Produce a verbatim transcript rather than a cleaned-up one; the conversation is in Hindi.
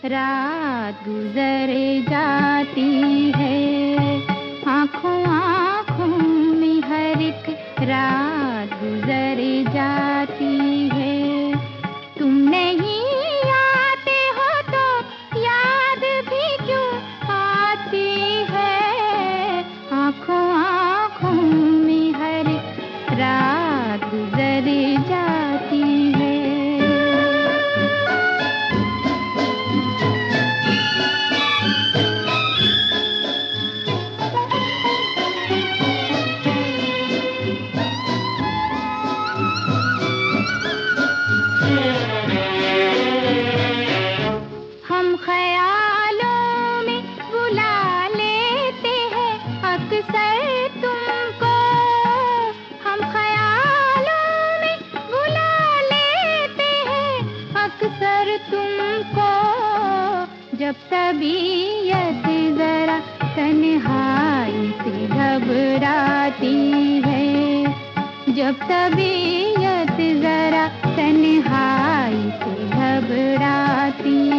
रात गुजर जाती है, आँखों आँखों में हर एक रात गुजर जाती है। तुम नहीं आते हो तो याद भी क्यों आती है, आँखों आँखों में हर एक रात गुजर जाती है। हम ख्यालों में बुला लेते हैं अक्सर तुमको, हम ख्यालों में बुला लेते हैं अक्सर तुमको। जब तबीयत जरा तन्हाई से घबराती है, जब तबीयत जरा तन्हाई से घबराती